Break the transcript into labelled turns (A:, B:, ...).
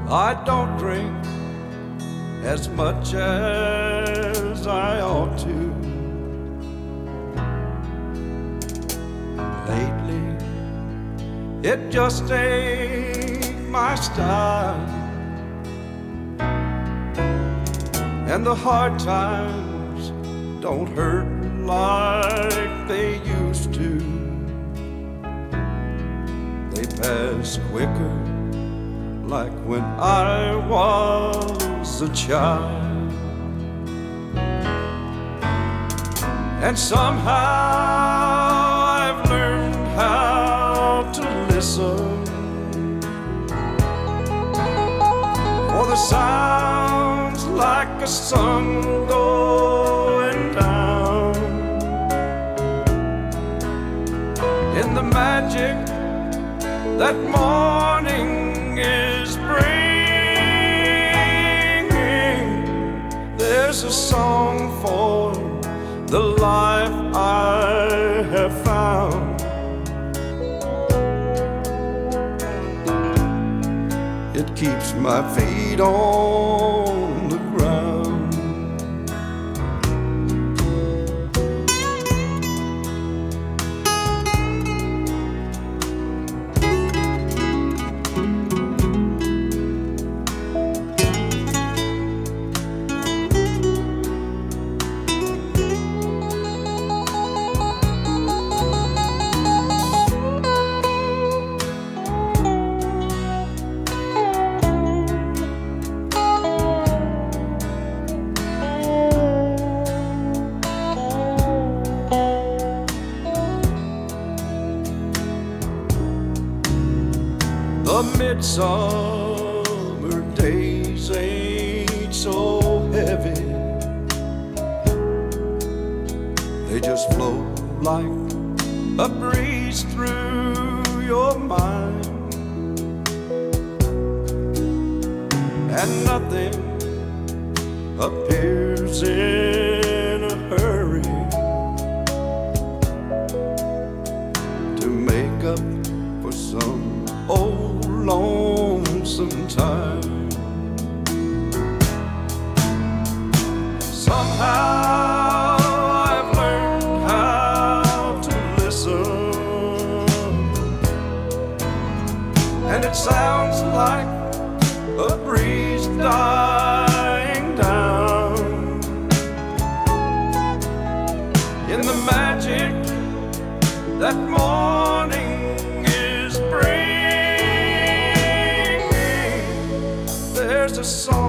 A: I don't drink as much as I ought to. Lately, it just ain't my style, and the hard times don't hurt like they used to. They pass quicker, like when I was a child. And somehow I've learned how to listen for the sounds like a sun going down, in the magic that morning is bringing. There's a song for the life I have found. It keeps my feet on the ground. The midsummer days ain't so heavy. They just flow like a breeze through your mind, and nothing appears in a hurry to make up for some old lonesome time. Somehow I've learned how to listen, and it sounds like a breeze dying down, in the magic that morning is bringing. There's a song